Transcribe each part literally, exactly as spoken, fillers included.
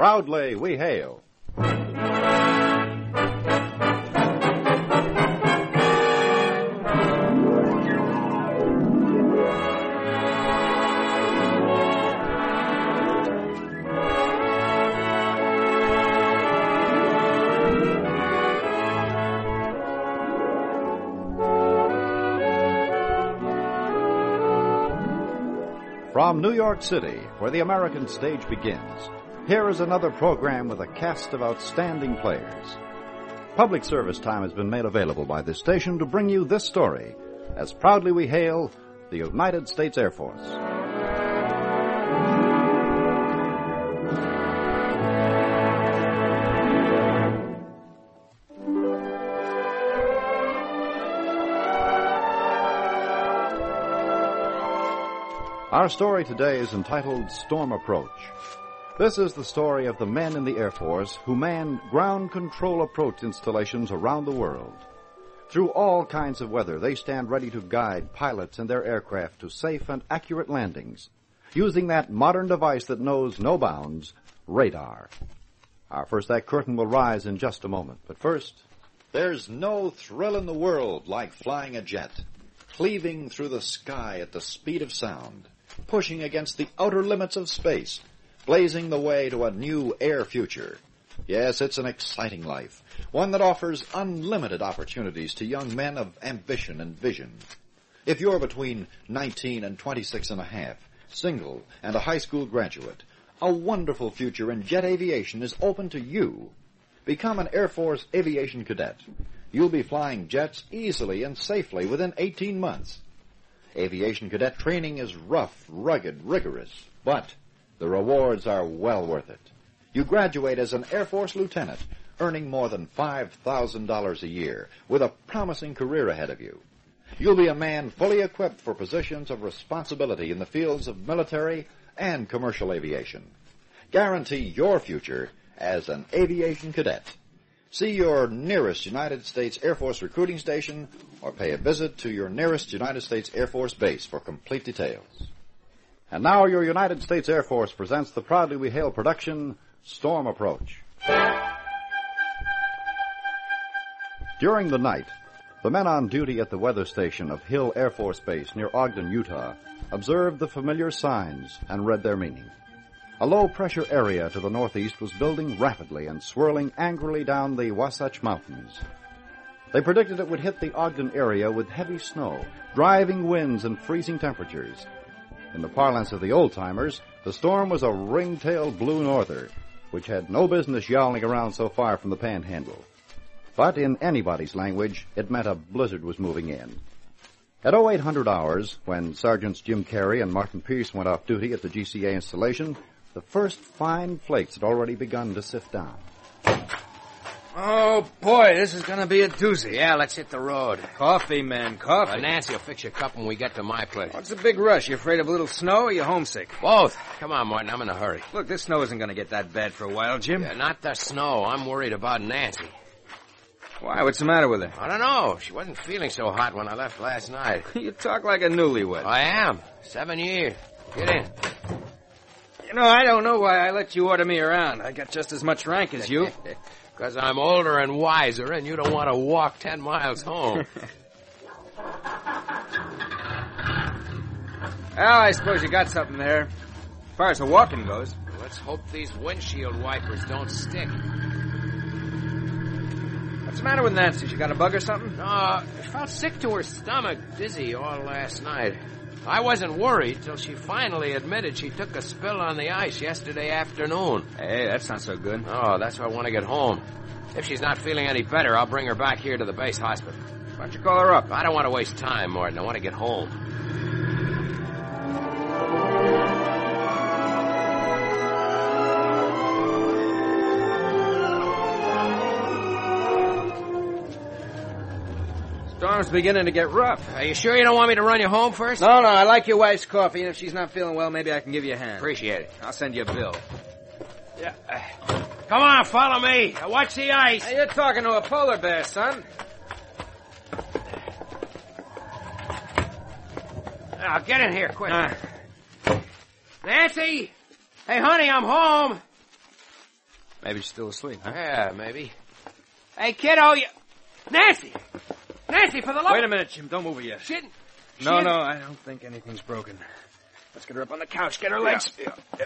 Proudly we hail. From New York City, where the American stage begins, here is another program with a cast of outstanding players. Public service time has been made available by this station to bring you this story, as proudly we hail the United States Air Force. Our story today is entitled Storm Approach. This is the story of the men in the Air Force who man ground control approach installations around the world. Through all kinds of weather, they stand ready to guide pilots and their aircraft to safe and accurate landings, using that modern device that knows no bounds, radar. Our first act curtain will rise in just a moment, but first... There's no thrill in the world like flying a jet, cleaving through the sky at the speed of sound, pushing against the outer limits of space, blazing the way to a new air future. Yes, it's an exciting life, one that offers unlimited opportunities to young men of ambition and vision. If you're between nineteen and twenty-six and a half, single, and a high school graduate, a wonderful future in jet aviation is open to you. Become an Air Force aviation cadet. You'll be flying jets easily and safely within eighteen months. Aviation cadet training is rough, rugged, rigorous, but the rewards are well worth it. You graduate as an Air Force lieutenant, earning more than five thousand dollars a year, with a promising career ahead of you. You'll be a man fully equipped for positions of responsibility in the fields of military and commercial aviation. Guarantee your future as an aviation cadet. See your nearest United States Air Force recruiting station or pay a visit to your nearest United States Air Force base for complete details. And now your United States Air Force presents the Proudly We Hail production, Storm Approach. During the night, the men on duty at the weather station of Hill Air Force Base near Ogden, Utah, observed the familiar signs and read their meaning. A low-pressure area to the northeast was building rapidly and swirling angrily down the Wasatch Mountains. They predicted it would hit the Ogden area with heavy snow, driving winds and freezing temperatures. In the parlance of the old-timers, the storm was a ring-tailed blue norther, which had no business yowling around so far from the panhandle. But in anybody's language, it meant a blizzard was moving in. At oh eight hundred hours, when Sergeants Jim Carey and Martin Pierce went off duty at the G C A installation, the first fine flakes had already begun to sift down. Oh, boy, this is going to be a doozy. Yeah, let's hit the road. Coffee, man, coffee. Uh, Nancy will fix you a cup when we get to my place. What's the big rush? You afraid of a little snow or you homesick? Both. Come on, Martin, I'm in a hurry. Look, this snow isn't going to get that bad for a while, Jim. Yeah, not the snow. I'm worried about Nancy. Why? What's the matter with her? I don't know. She wasn't feeling so hot when I left last night. You talk like a newlywed. I am. Seven years. Get in. You know, I don't know why I let you order me around. I got just as much rank as you. Because I'm older and wiser, and you don't want to walk ten miles home. Well, I suppose you got something there. As far as the walking goes. Let's hope these windshield wipers don't stick. What's the matter with Nancy? She got a bug or something? No, she felt sick to her stomach, dizzy all last night. I wasn't worried till she finally admitted she took a spill on the ice yesterday afternoon. Hey, that's not so good. Oh, that's why I want to get home. If she's not feeling any better, I'll bring her back here to the base hospital. Why don't you call her up? I don't want to waste time, Martin. I want to get home. Storm's beginning to get rough. Are you sure you don't want me to run you home first? No, no, I like your wife's coffee, and if she's not feeling well, maybe I can give you a hand. Appreciate it. I'll send you a bill. Yeah. Come on, follow me. Watch the ice. Hey, you're talking to a polar bear, son. Now, get in here, quick. Uh. Nancy! Hey, honey, I'm home. Maybe she's still asleep, huh? Yeah, maybe. Hey, kiddo, you... Nancy! Nancy, for the love... Wait a minute, Jim. Don't move her yet. She... she No, is... no, I don't think anything's broken. Let's get her up on the couch. Get her legs. Yeah. Yeah.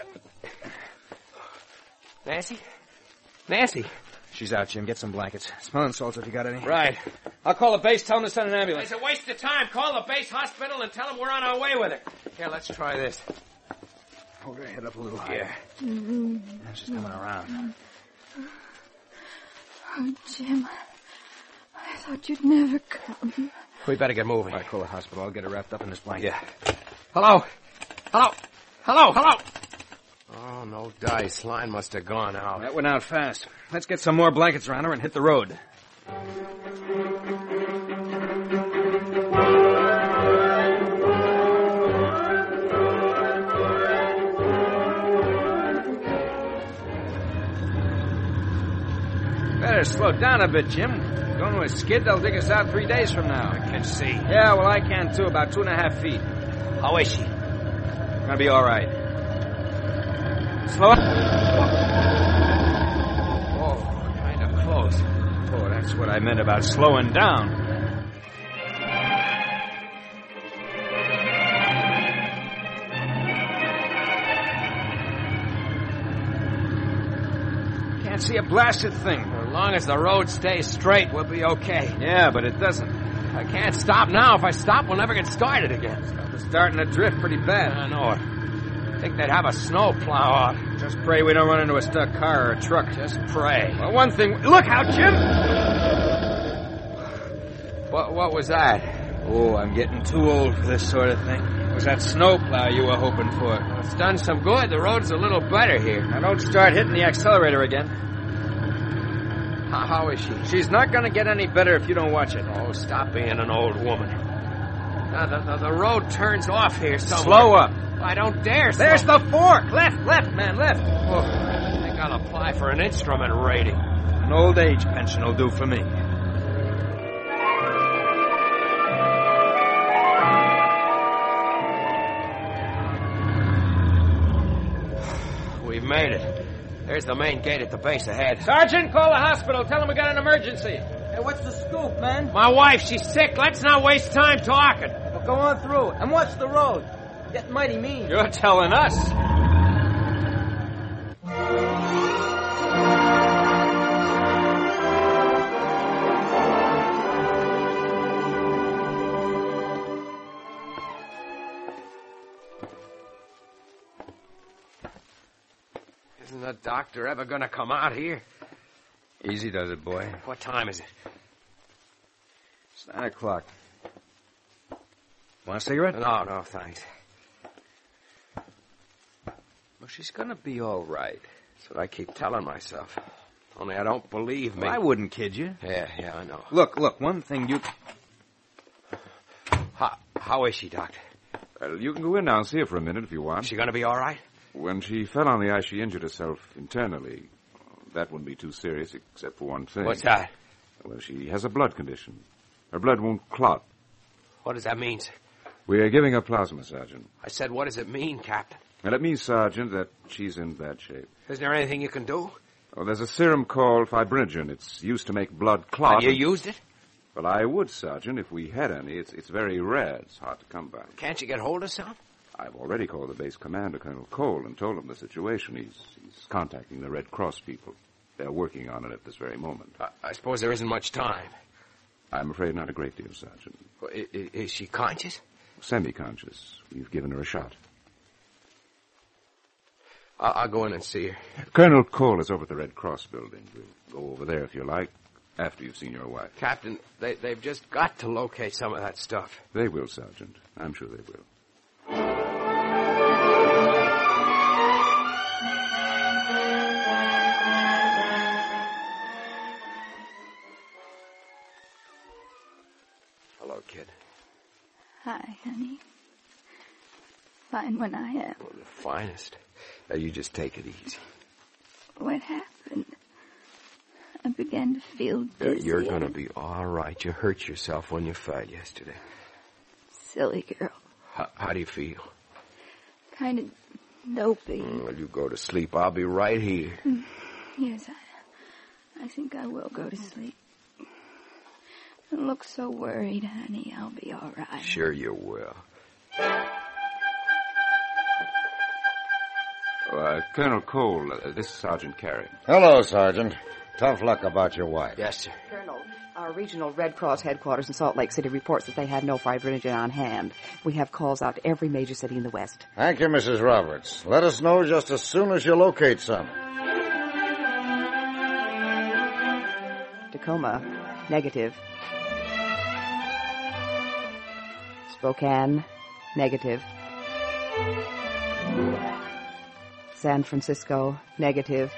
Nancy? Nancy? She's out, Jim. Get some blankets. Smelling salts if you got any. Right. I'll call the base. Tell them to send an ambulance. It's a waste of time. Call the base hospital and tell them we're on our way with her. Here, let's try this. Hold her head up a little higher. Yeah. She's coming around. Oh, Jim. I thought you'd never come. We better get moving. All right, call the hospital. I'll get her wrapped up in this blanket. Yeah. Hello? Hello? Hello? Hello? Oh, no dice. Line must have gone out. That went out fast. Let's get some more blankets around her and hit the road. Better slow down a bit, Jim. Going to a skid, they'll dig us out three days from now. I can see. Yeah, well, I can too. About two and a half feet. How is she? Gonna be all right. Slow up. Oh, kind of close. Oh, that's what I meant about slowing down. Can't see a blasted thing. As long as the road stays straight, we'll be okay. Yeah, but it doesn't. I can't stop now. If I stop, we'll never get started again. It's starting to drift pretty bad. I know it. I think they'd have a snow plow out. Just pray we don't run into a stuck car or a truck. Just pray. Well, one thing... Look out, Jim! What, what was that? Oh, I'm getting too old for this sort of thing. It was that snow plow you were hoping for. Well, it's done some good. The road's a little better here. Now, don't start hitting the accelerator again. How, how is she? She's not going to get any better if you don't watch it. Oh, stop being an old woman. Now, the, the, the road turns off here somewhere. Slow up. I don't dare. There's slow. the fork. Left, left, man, left. Oh, I think I'll apply for an instrument rating. An old age pension will do for me. We've made it. There's the main gate at the base ahead. Sergeant, call the hospital. Tell them we got an emergency. Hey, what's the scoop, man? My wife, she's sick. Let's not waste time talking. Well, go on through. And what's the road? Getting mighty mean. You're telling us. Isn't the doctor ever going to come out here? Easy does it, boy. What time is it? It's nine o'clock. Want a cigarette? No, no, thanks. Well, she's gonna be all right. That's what I keep telling myself. Only I don't believe me. Well, I wouldn't kid you. Yeah, yeah, I know. Look, look, one thing you... How, how is she, Doctor? Well, you can go in now and see her for a minute if you want. Is she going to be all right? When she fell on the ice, she injured herself internally. That wouldn't be too serious, except for one thing. What's that? Well, she has a blood condition. Her blood won't clot. What does that mean? We're giving her plasma, Sergeant. I said, what does it mean, Captain? Well, it means, Sergeant, that she's in bad shape. Isn't there anything you can do? Oh, there's a serum called fibrinogen. It's used to make blood clot. Have you used it? Well, I would, Sergeant, if we had any. It's it's very rare. It's hard to come by. Can't you get hold of some? I've already called the base commander, Colonel Cole, and told him the situation. He's, he's contacting the Red Cross people. They're working on it at this very moment. I, I suppose there isn't much time. I'm afraid not a great deal, Sergeant. Well, is, is she conscious? Semi-conscious. We've given her a shot. I'll, I'll go in and see her. Colonel Cole is over at the Red Cross building. We'll go over there if you like, after you've seen your wife. Captain, they, they've just got to locate some of that stuff. They will, Sergeant. I'm sure they will. Hello, kid. Hi, honey. Fine when I am. Oh, the finest. Now, you just take it easy. What happened? I began to feel dizzy. You're going to be all right. You hurt yourself when you fell yesterday. Silly girl. How, how do you feel? Kind of dopey. Well, you go to sleep. I'll be right here. Yes, I, I think I will go to sleep. Don't look so worried, honey. I'll be all right. Sure you will. Uh, Colonel Cole, uh, this is Sergeant Carey. Hello, Sergeant. Tough luck about your wife. Yes, sir. Colonel, our regional Red Cross headquarters in Salt Lake City reports that they have no fibrinogen on hand. We have calls out to every major city in the West. Thank you, Missus Roberts. Let us know just as soon as you locate some. Tacoma, negative. Spokane, negative. San Francisco, negative.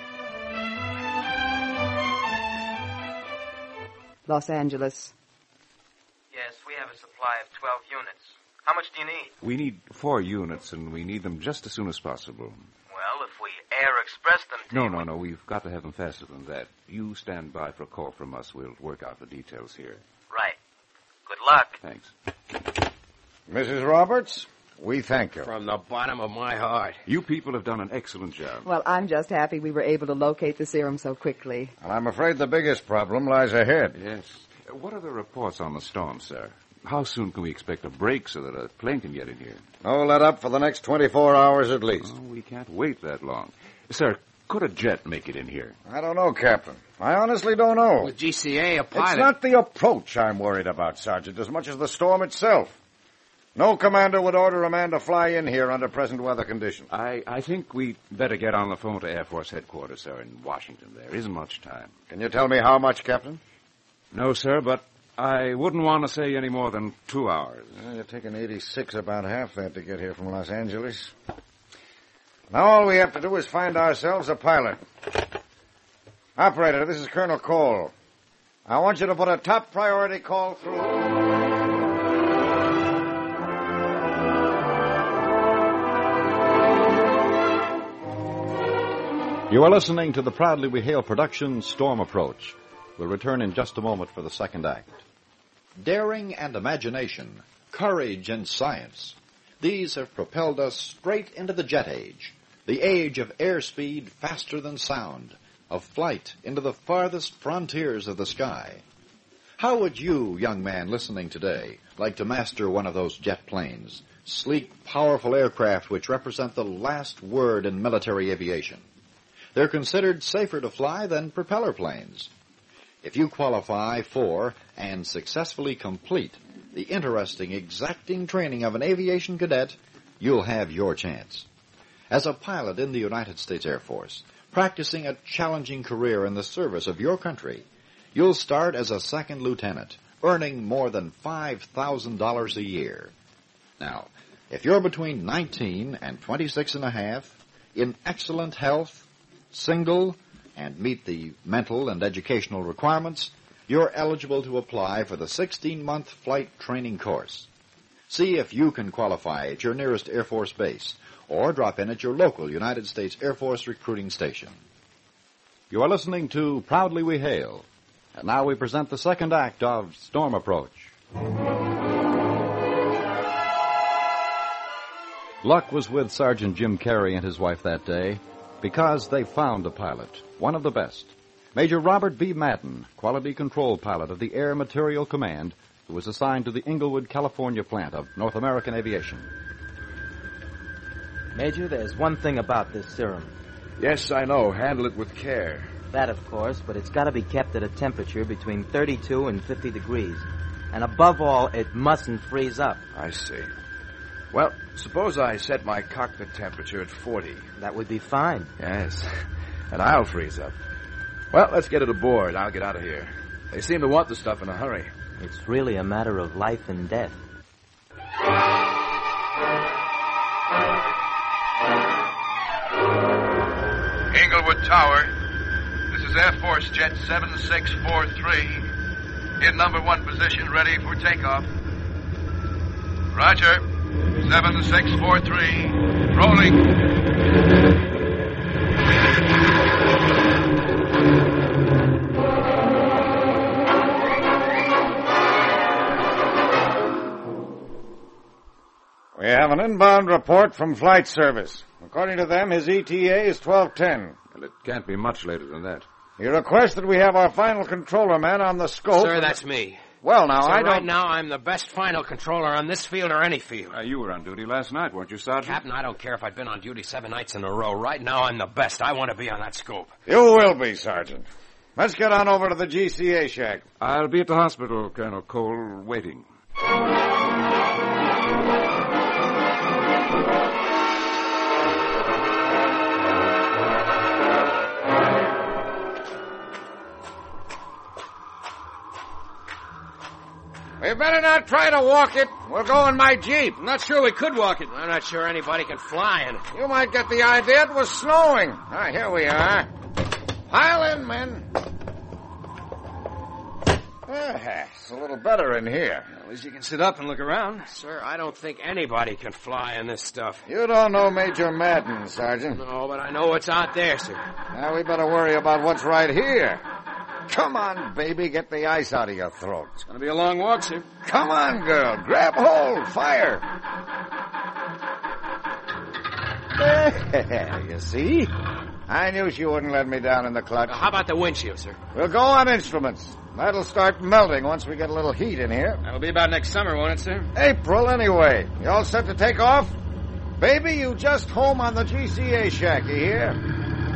Los Angeles. Yes, we have a supply of twelve units. How much do you need? We need four units, and we need them just as soon as possible. Well, if we air express them to No, you... no, no. We've got to have them faster than that. You stand by for a call from us. We'll work out the details here. Right. Good luck. Thanks. Missus Roberts, we thank you. From the bottom of my heart. You people have done an excellent job. Well, I'm just happy we were able to locate the serum so quickly. Well, I'm afraid the biggest problem lies ahead. Yes. What are the reports on the storm, sir? How soon can we expect a break so that a plane can get in here? Oh, let up for the next twenty-four hours at least. Oh, we can't wait that long. Sir, could a jet make it in here? I don't know, Captain. I honestly don't know. With G C A, a pilot... It's not the approach I'm worried about, Sergeant, as much as the storm itself. No commander would order a man to fly in here under present weather conditions. I, I think we'd better get on the phone to Air Force headquarters, sir, in Washington. There isn't much time. Can you tell me how much, Captain? No, sir, but I wouldn't want to say any more than two hours. Well, you're taking eighty-six, about half that to get here from Los Angeles. Now all we have to do is find ourselves a pilot. Operator, this is Colonel Cole. I want you to put a top priority call through. You are listening to the Proudly We Hail production, Storm Approach. We'll return in just a moment for the second act. Daring and imagination, courage and science, these have propelled us straight into the jet age, the age of airspeed faster than sound, of flight into the farthest frontiers of the sky. How would you, young man listening today, like to master one of those jet planes, sleek, powerful aircraft which represent the last word in military aviation? They're considered safer to fly than propeller planes. If you qualify for and successfully complete the interesting, exacting training of an aviation cadet, you'll have your chance. As a pilot in the United States Air Force, practicing a challenging career in the service of your country, you'll start as a second lieutenant, earning more than five thousand dollars a year. Now, if you're between nineteen and twenty-six and a half, in excellent health, single, and meet the mental and educational requirements, you're eligible to apply for the sixteen-month flight training course. See if you can qualify at your nearest Air Force base, or drop in at your local United States Air Force recruiting station. You are listening to Proudly We Hail. And now we present the second act of Storm Approach. Luck was with Sergeant Jim Carey and his wife that day because they found a pilot, one of the best. Major Robert B. Madden, quality control pilot of the Air Material Command, who was assigned to the Inglewood, California plant of North American Aviation. Major, there's one thing about this serum. Yes, I know. Handle it with care. That, of course, but it's got to be kept at a temperature between thirty-two and fifty degrees. And above all, it mustn't freeze up. I see. Well, suppose I set my cockpit temperature at forty. That would be fine. Yes, and I'll freeze up. Well, let's get it aboard. I'll get out of here. They seem to want the stuff in a hurry. It's really a matter of life and death. Inglewood Tower. This is Air Force Jet seven six four three. In number one position, ready for takeoff. Roger. seven six four three. Rolling. We have an inbound report from Flight Service. According to them, his E T A is twelve ten. Well, it can't be much later than that. You request that we have our final controller man on the scope. Sir, that's me. Well, now, Sir, I don't... right now, I'm the best final controller on this field or any field. Uh, you were on duty last night, weren't you, Sergeant? Captain, I don't care if I've been on duty seven nights in a row. Right now, I'm the best. I want to be on that scope. You will be, Sergeant. Let's get on over to the G C A shack. I'll be at the hospital, Colonel Cole, waiting. We better not try to walk it. We'll go in my Jeep. I'm not sure we could walk it. I'm not sure anybody can fly in it. You might get the idea it was snowing. Ah, here we are. Pile in, men. Ah, it's a little better in here. At least you can sit up and look around. Sir, I don't think anybody can fly in this stuff. You don't know Major Madden, Sergeant. No, but I know what's out there, sir. Now we better worry about what's right here. Come on, baby, get the ice out of your throat. It's going to be a long walk, sir. Come on, girl. Grab hold. Fire. There, you see? I knew she wouldn't let me down in the clutch. Uh, how about the windshield, sir? We'll go on instruments. That'll start melting once we get a little heat in here. That'll be about next summer, won't it, sir? April, anyway. You all set to take off? Baby, you just home on the G C A shack, you hear?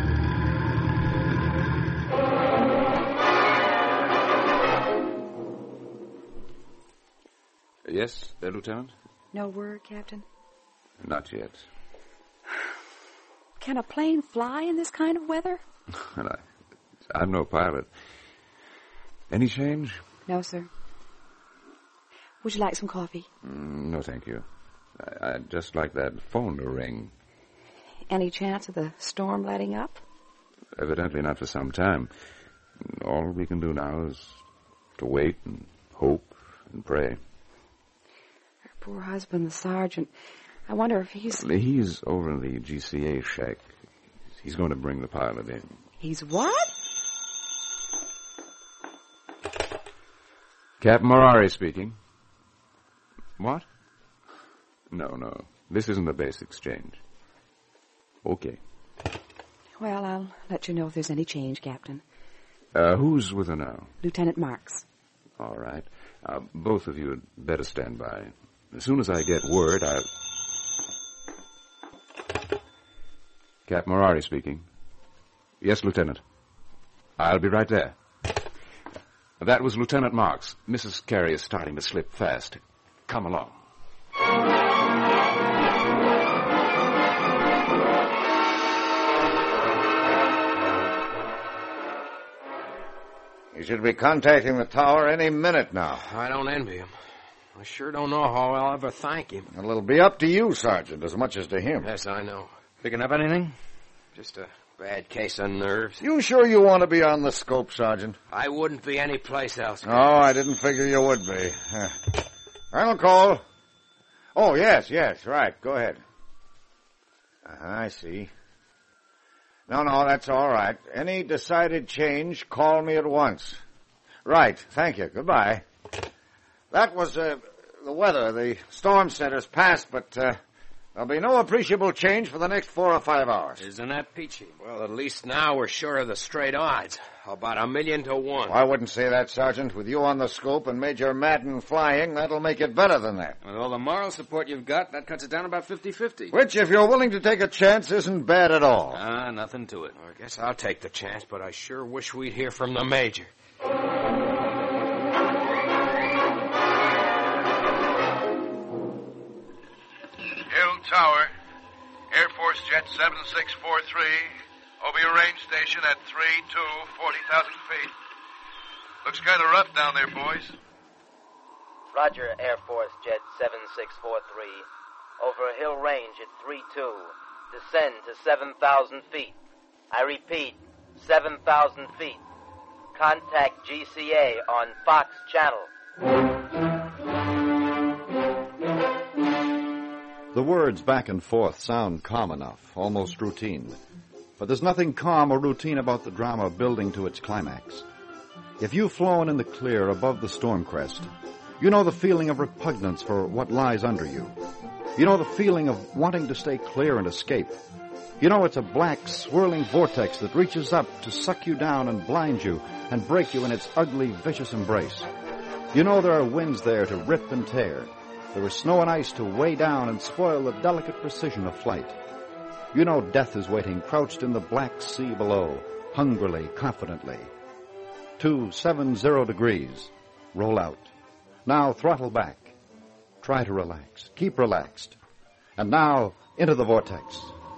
Yes, there, Lieutenant? No word, Captain? Not yet. Can a plane fly in this kind of weather? Well, I, I'm no pilot. Any change? No, sir. Would you like some coffee? Mm, no, thank you. I, I'd just like that phone to ring. Any chance of the storm letting up? Evidently not for some time. All we can do now is to wait and hope and pray. Her poor husband, the sergeant. I wonder if he's... He's over in the G C A shack. He's going to bring the pilot in. He's what? Captain Morari speaking. What? No, no. This isn't a base exchange. Okay. Well, I'll let you know if there's any change, Captain. Uh, who's with her now? Lieutenant Marks. All right. Uh, both of you had better stand by. As soon as I get word, I'll... Captain Morari speaking. Yes, Lieutenant. I'll be right there. That was Lieutenant Marks. Missus Carey is starting to slip fast. Come along. You should be contacting the tower any minute now. I don't envy him. I sure don't know how I'll ever thank him. Well, it'll be up to you, Sergeant, as much as to him. Yes, I know. Picking up anything? Just a bad case of nerves. You sure you want to be on the scope, Sergeant? I wouldn't be any place else. Oh, I didn't figure you would be. Uh, Colonel Cole. Oh, yes, yes, right. Go ahead. Uh, I see. No, no, that's all right. Any decided change, call me at once. Right, thank you. Goodbye. That was uh, the weather. The storm center's passed, but uh, there'll be no appreciable change for the next four or five hours. Isn't that peachy? Well, at least now we're sure of the straight odds. About a million to one. I wouldn't say that, Sergeant. With you on the scope and Major Madden flying, that'll make it better than that. With all the moral support you've got, that cuts it down about fifty-fifty. Which, if you're willing to take a chance, isn't bad at all. Ah, nothing to it. Well, I guess I'll take the chance, but I sure wish we'd hear from the Major. Hill Tower, Air Force Jet seven six four three, over your range station at three two, forty thousand feet. Looks kind of rough down there, boys. Roger, Air Force Jet seven six four three, over Hill Range at three two, descend to seven thousand feet. I repeat, seven thousand feet. Contact G C A on Fox Channel. The words back and forth sound calm enough, almost routine. But there's nothing calm or routine about the drama building to its climax. If you've flown in the clear above the storm crest, you know the feeling of repugnance for what lies under you. You know the feeling of wanting to stay clear and escape. You know it's a black, swirling vortex that reaches up to suck you down and blind you and break you in its ugly, vicious embrace. You know there are winds there to rip and tear. There is snow and ice to weigh down and spoil the delicate precision of flight. You know death is waiting, crouched in the black sea below, hungrily, confidently. Two, seven, zero degrees. Roll out. Now throttle back. Try to relax. Keep relaxed. And now, into the vortex.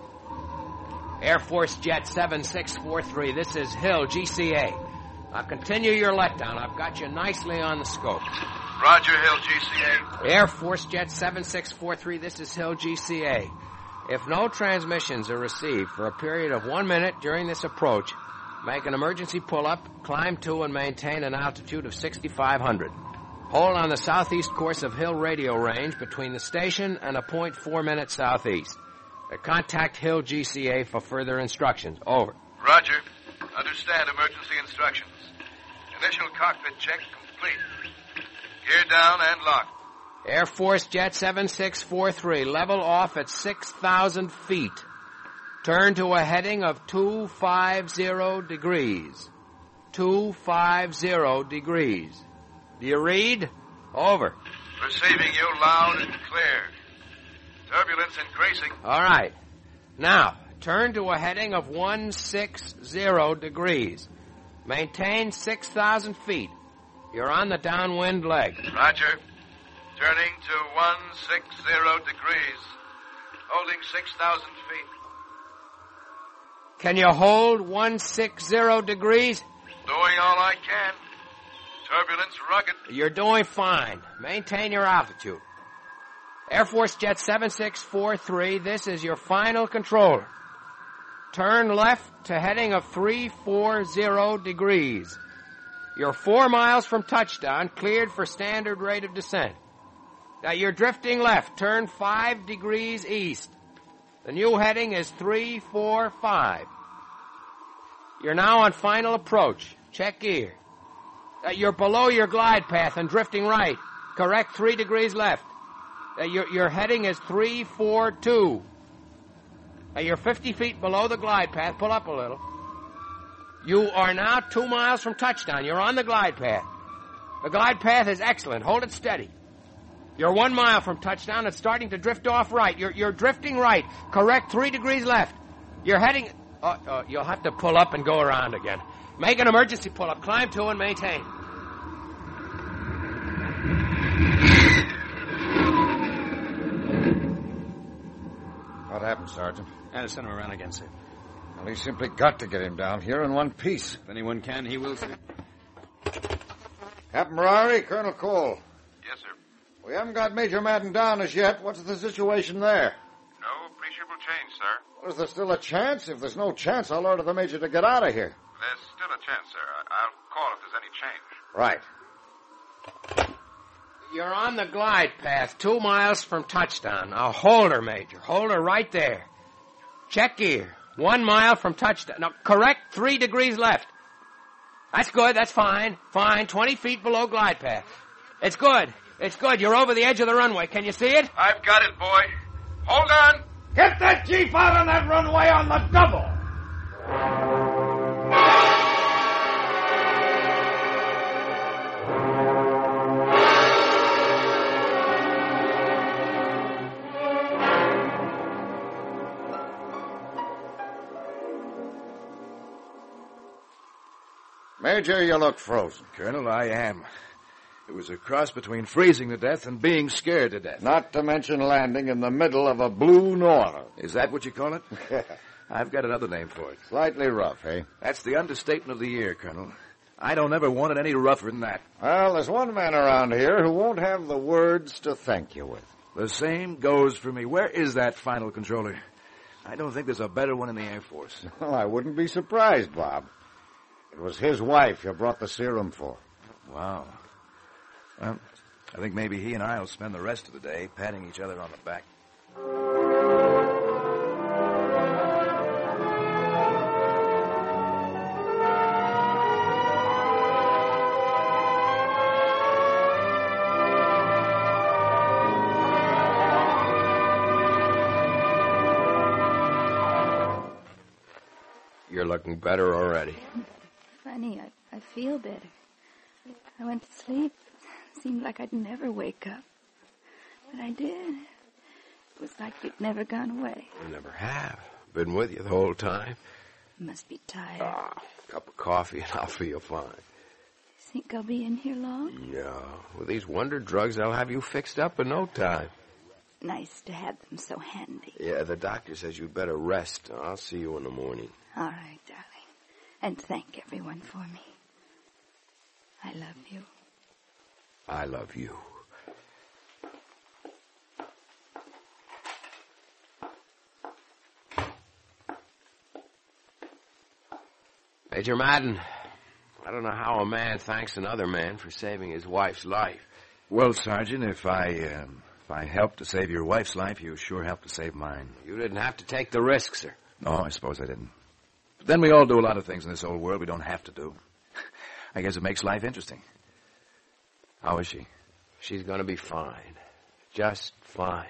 Air Force Jet seven six four three, this is Hill, G C A. Now continue your letdown. I've got you nicely on the scope. Roger, Hill, G C A. Air Force Jet seven six four three, this is Hill, G C A. If no transmissions are received for a period of one minute during this approach, make an emergency pull-up, climb to and maintain an altitude of sixty-five hundred. Hold on the southeast course of Hill radio range between the station and a point four minutes southeast. Contact Hill G C A for further instructions. Over. Roger. Understand emergency instructions. Initial cockpit check complete. Gear down and locked. Air Force Jet seven six four three, level off at six thousand feet. Turn to a heading of two fifty degrees. two fifty degrees. Do you read? Over. Receiving you loud and clear. Turbulence increasing. All right. Now, turn to a heading of one sixty degrees. Maintain six thousand feet. You're on the downwind leg. Roger. Turning to one sixty degrees. Holding six thousand feet. Can you hold one sixty degrees? Doing all I can. Turbulence rugged. You're doing fine. Maintain your altitude. Air Force Jet seven six four three, this is your final controller. Turn left to heading of three forty degrees. You're four miles from touchdown, cleared for standard rate of descent. Now you're drifting left. Turn five degrees east. The new heading is three four five. You're now on final approach. Check gear. Uh, you're below your glide path and drifting right. Correct, three degrees left. Uh, your, your heading is three four two. Uh, you're fifty feet below the glide path. Pull up a little. You are now two miles from touchdown. You're on the glide path. The glide path is excellent. Hold it steady. You're one mile from touchdown. It's starting to drift off right. You're, you're drifting right. Correct, three degrees left. You're heading... Uh, uh, you'll have to pull up and go around again. Make an emergency pull-up. Climb to and maintain. What happened, Sergeant? I had to send him around again, sir. Well, he simply got to get him down here in one piece. If anyone can, he will, sir. Captain Murari, Colonel Cole. Yes, sir. We haven't got Major Madden down as yet. What's the situation there? No appreciable change, sir. Well, is there still a chance? If there's no chance, I'll order the Major to get out of here. There's still a chance, sir. I- I'll call if there's any change. Right. You're on the glide path, two miles from touchdown. Now hold her, Major. Hold her right there. Check gear. One mile from touchdown. Now, correct, three degrees left. That's good, that's fine. Fine, twenty feet below glide path. It's good. It's good. You're over the edge of the runway. Can you see it? I've got it, boy. Hold on. Get that Jeep out on that runway on the double. Major, you look frozen. Colonel, I am. It was a cross between freezing to death and being scared to death. Not to mention landing in the middle of a blue north. Is that what you call it? I've got another name for it. Slightly rough, eh? That's the understatement of the year, Colonel. I don't ever want it any rougher than that. Well, there's one man around here who won't have the words to thank you with. The same goes for me. Where is that final controller? I don't think there's a better one in the Air Force. Well, I wouldn't be surprised, Bob. It was his wife you brought the serum for. Wow. Well, I think maybe he and I will spend the rest of the day patting each other on the back. you're looking better already. Funny, I, I feel better. I went to sleep. Seemed like I'd never wake up. But I did. It was like you'd never gone away. I never have. Been with you the whole time. You must be tired. Ah, a cup of coffee and I'll feel fine. Think I'll be in here long? No. With these wonder drugs, I'll have you fixed up in no time. Nice to have them so handy. Yeah, the doctor says you'd better rest. I'll see you in the morning. All right, darling. And thank everyone for me. I love you. I love you. Major Madden, I don't know how a man thanks another man for saving his wife's life. Well, Sergeant, if I, um, if I helped to save your wife's life, you sure helped to save mine. You didn't have to take the risk, sir. No, I suppose I didn't. But then we all do a lot of things in this old world we don't have to do. I guess it makes life interesting. How is she? She's going to be fine. Just fine.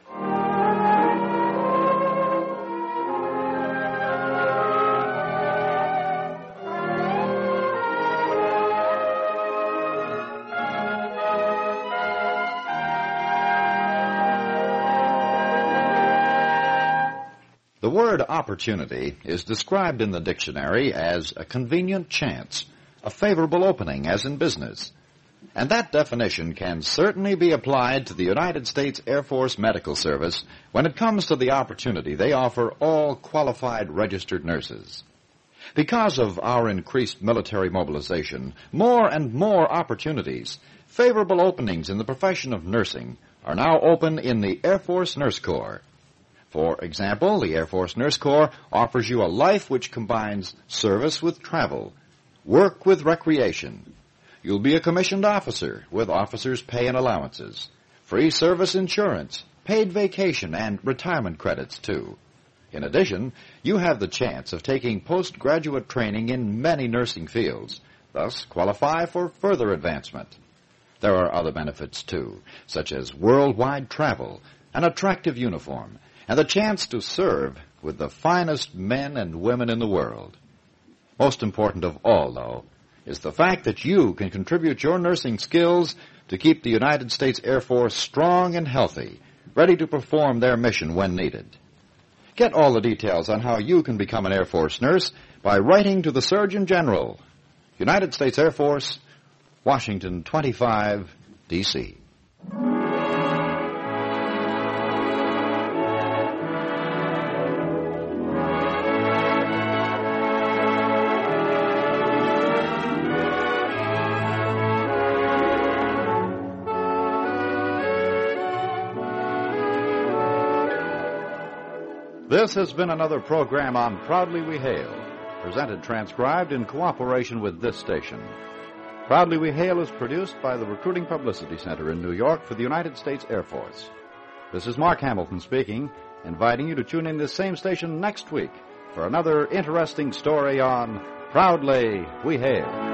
The word opportunity is described in the dictionary as a convenient chance, a favorable opening, as in business. And that definition can certainly be applied to the United States Air Force Medical Service when it comes to the opportunity they offer all qualified registered nurses. Because of our increased military mobilization, more and more opportunities, favorable openings in the profession of nursing, are now open in the Air Force Nurse Corps. For example, the Air Force Nurse Corps offers you a life which combines service with travel, work with recreation. You'll be a commissioned officer with officer's pay and allowances, free service insurance, paid vacation, and retirement credits, too. In addition, you have the chance of taking postgraduate training in many nursing fields, thus qualify for further advancement. There are other benefits, too, such as worldwide travel, an attractive uniform, and the chance to serve with the finest men and women in the world. Most important of all, though, is the fact that you can contribute your nursing skills to keep the United States Air Force strong and healthy, ready to perform their mission when needed. Get all the details on how you can become an Air Force nurse by writing to the Surgeon General, United States Air Force, Washington twenty-five, D C This has been another program on Proudly We Hail, presented transcribed in cooperation with this station. Proudly We Hail is produced by the Recruiting Publicity Center in New York for the United States Air Force. This is Mark Hamilton speaking, inviting you to tune in this same station next week for another interesting story on Proudly We Hail.